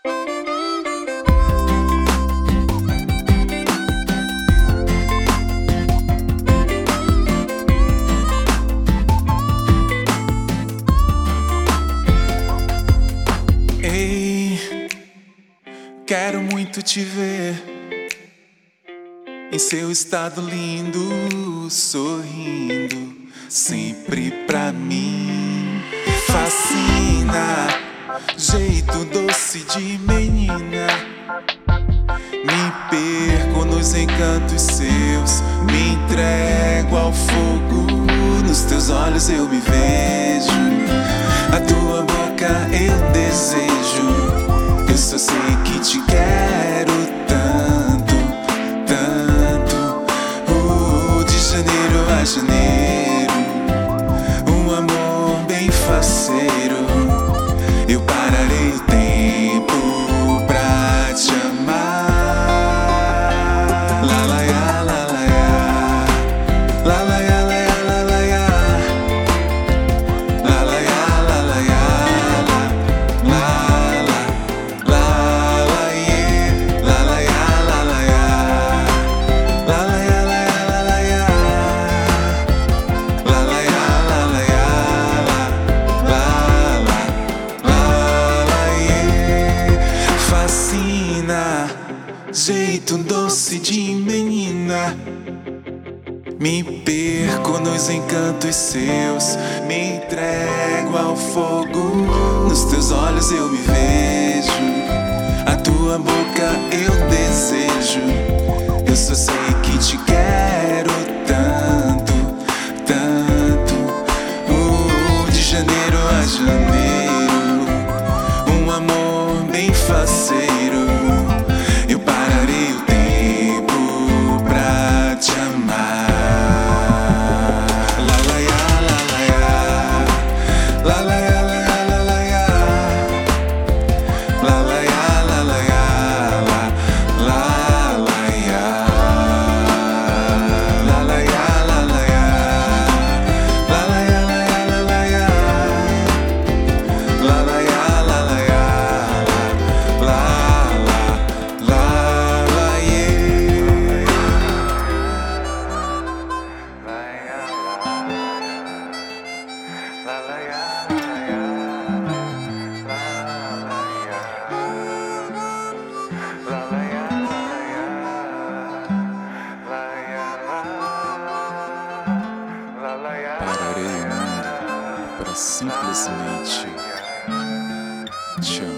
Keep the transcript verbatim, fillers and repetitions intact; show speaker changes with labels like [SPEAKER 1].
[SPEAKER 1] Quero muito te ver em seu estado lindo, sorrindo sempre pra mim. Fascina, jeito doce de menina. Me perco nos encantos seus, me entrego ao fogo. Nos teus olhos eu me vejo, a tua boca eu desejo. Eu só sei que te quero tanto, tanto. uh, De janeiro a janeiro, um amor bem faceiro. Eu pararei o tempo pra te amar. La la ya, la la ya, la la ya, la ya, la la ya, la la ya, la la ya, la la. Jeito doce de menina. Me perco nos encantos seus, me entrego ao fogo. Nos teus olhos eu me vejo, a tua boca eu desejo. Eu só sei que te quero tanto, tanto. uh, De janeiro a janeiro, um amor bem faceiro. Eu pararei o tempo pra te amar. La la ya, la la ya, la la ya, la ya, la la ya, la la ya, la la ya, la la la ya, la la ya, la la ya, la la ya, la ya, la la ya, la la ya, la la ya, la. Pararei o mundo pra simplesmente te amar.